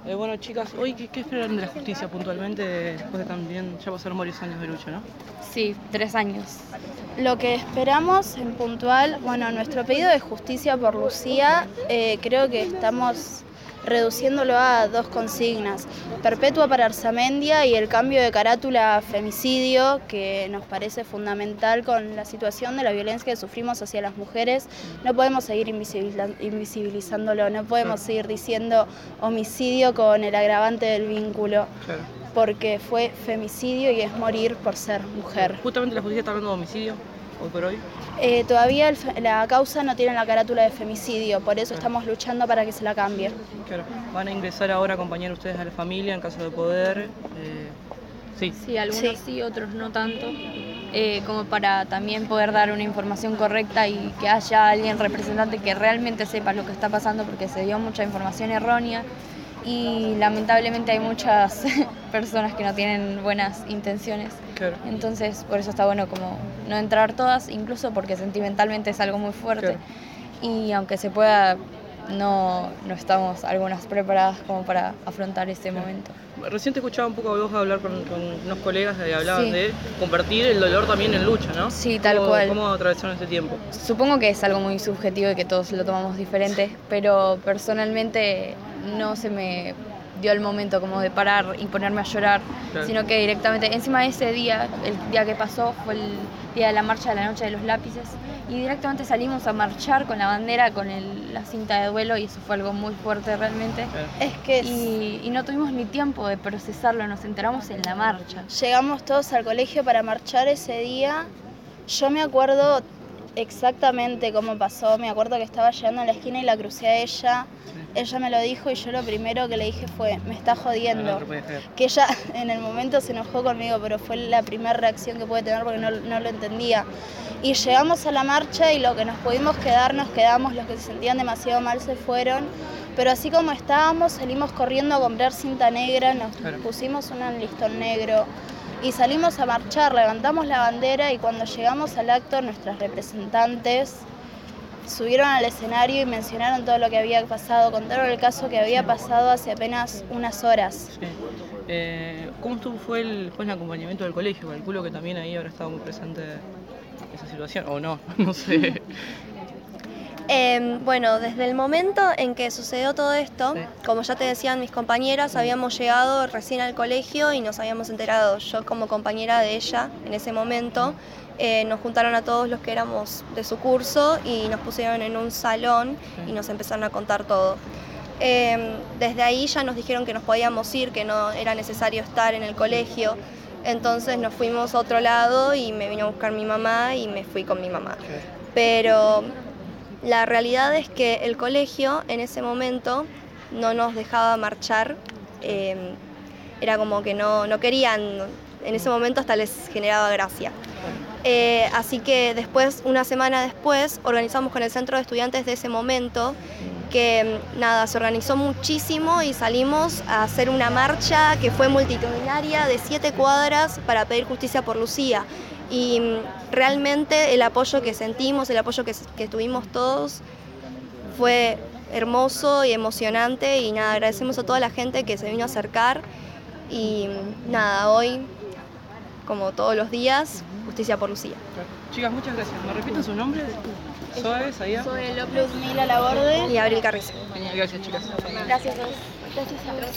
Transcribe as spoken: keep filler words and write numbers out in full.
Eh, bueno, chicas, hoy ¿qué, qué esperan de la justicia puntualmente después de también ya pasaron varios años de lucha, ¿no? Sí, tres años. Lo que esperamos en puntual, bueno, nuestro pedido de justicia por Lucía, eh, creo que estamos reduciéndolo a dos consignas: perpetua para Arzamendia y el cambio de carátula a femicidio, que nos parece fundamental con la situación de la violencia que sufrimos hacia las mujeres. No podemos seguir invisibilizándolo, no podemos Claro. seguir diciendo homicidio con el agravante del vínculo. Claro. Porque fue femicidio y es morir por ser mujer. Justamente la justicia está hablando de homicidio, hoy por hoy. Eh, todavía el, la causa no tiene la carátula de femicidio, por eso Claro. estamos luchando para que se la cambie. Claro. Van a ingresar ahora a acompañar ustedes a la familia en caso de poder. Eh, sí. Sí, algunos sí, Sí. otros no tanto. Eh, como para también poder dar una información correcta y que haya alguien representante que realmente sepa lo que está pasando, porque se dio mucha información errónea y lamentablemente hay muchas personas que no tienen buenas intenciones. Claro. Entonces por eso está bueno como no entrar todas, incluso porque sentimentalmente es algo muy fuerte. Claro. Y aunque se pueda, no, no estamos algunas preparadas como para afrontar este Claro. momento. Recién te escuchaba un poco a vos hablar con, con unos colegas que hablaban Sí. de compartir el dolor también en lucha, ¿no? Sí, tal ¿Cómo, cual. ¿Cómo atravesaron este tiempo? Supongo que es algo muy subjetivo y que todos lo tomamos diferente, pero personalmente no se me dio el momento como de parar y ponerme a llorar, Claro. sino que directamente, encima de ese día, el día que pasó fue el día de la marcha de la noche de los lápices, y directamente salimos a marchar con la bandera, con el, la cinta de duelo, y eso fue algo muy fuerte realmente. Claro. Es que es- Y, y no tuvimos ni tiempo de procesarlo, nos enteramos en la marcha. llegamos todos al colegio para marchar ese día. Yo me acuerdo exactamente cómo pasó, me acuerdo que estaba llegando a la esquina y la crucé a ella. Sí. Ella me lo dijo y yo lo primero que le dije fue: me está jodiendo. No, no te podías creer. Que ella en el momento se enojó conmigo, pero fue la primera reacción que pude tener porque no, no lo entendía. Y llegamos a la marcha y lo que nos pudimos quedar, nos quedamos, los que se sentían demasiado mal se fueron. Pero así como estábamos, salimos corriendo a comprar cinta negra, nos Claro. pusimos un listón negro y salimos a marchar, levantamos la bandera, y cuando llegamos al acto nuestras representantes subieron al escenario y mencionaron todo lo que había pasado, contaron el caso que había pasado hace apenas unas horas. Sí. Eh, ¿Cómo estuvo, fue, el, fue el acompañamiento del colegio? Calculo que también ahí habrá estado muy presente esa situación, o no, no sé. Eh, bueno, desde el momento en que sucedió todo esto, Sí. como ya te decían mis compañeras, habíamos llegado recién al colegio y nos habíamos enterado. Yo como compañera de ella en ese momento, eh, nos juntaron a todos los que éramos de su curso y nos pusieron en un salón y nos empezaron a contar todo. Eh, desde ahí ya nos dijeron que nos podíamos ir, que no era necesario estar en el colegio. Entonces nos fuimos a otro lado y me vino a buscar mi mamá y me fui con mi mamá. Pero la realidad es que el colegio en ese momento no nos dejaba marchar, eh, era como que no, no querían, en ese momento hasta les generaba gracia. Eh, así que después, una semana después, organizamos con el centro de estudiantes de ese momento, que nada, se organizó muchísimo y salimos a hacer una marcha que fue multitudinaria de siete cuadras para pedir justicia por Lucía. Y realmente el apoyo que sentimos, el apoyo que, que tuvimos todos fue hermoso y emocionante, y nada, agradecemos a toda la gente que se vino a acercar y nada, hoy, como todos los días, justicia por Lucía. Chicas, muchas gracias. ¿Me repiten sus nombres? Zoe, Saía. Soy Luzmila Laborde Y Abril Carrizo. Gracias, chicas. Gracias a vos. Gracias a vos.